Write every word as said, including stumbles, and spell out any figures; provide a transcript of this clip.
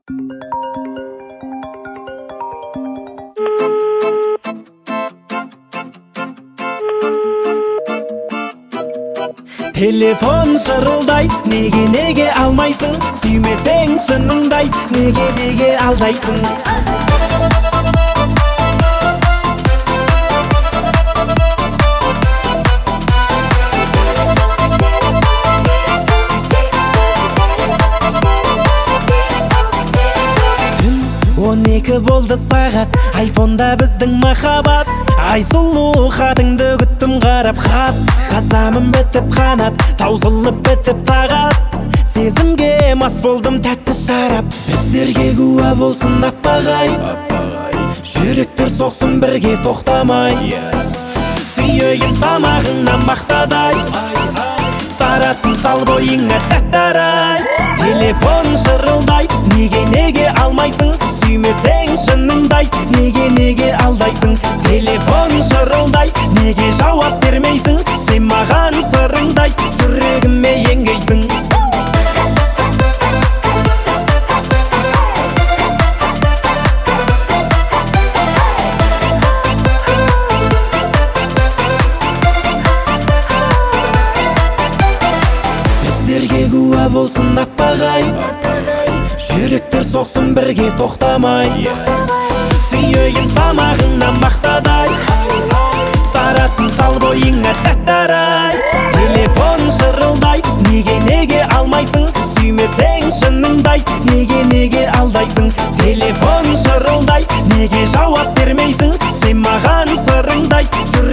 Телефон шырылдай, неге неге алмайсың? Сүймесең шыныңдай, неге неге алдайсың? Он екі болды сағат, айфонда біздің махаббат. Ай сұлу хатыңды күттім қарап, хат жазамын бітіп қанат, таусылып бітіп тағат. Сезімге мас болдым тәтті шарап, біздерге куә болсын аппағай. Жүректер соқсын бірге тоқтамай, сүйейін тамағыңнан мақтадай, тарасын тал бойыңа тәттарай. Телефон шырылдай, неге неге алмайсың? Сүймесең шыныңдай, неге неге алдайсың? Телефон шырылдай, неге жауап бермейсің? Сен маған сырыңдай, жүрегіме еңгейсің. Біздерге куә болсын аппағай, жүректер соқсын бірге тоқтамай, сүйейін тамағыңнан мақтадай, тарасын тал бойыңа тәттарай. Телефон шырылдай, неге неге алмайсың? Сүймесең шыныңдай, неге неге алдайсың? Телефон шырылдай, неге жауап бермейсің? Сен маған сырыңдай,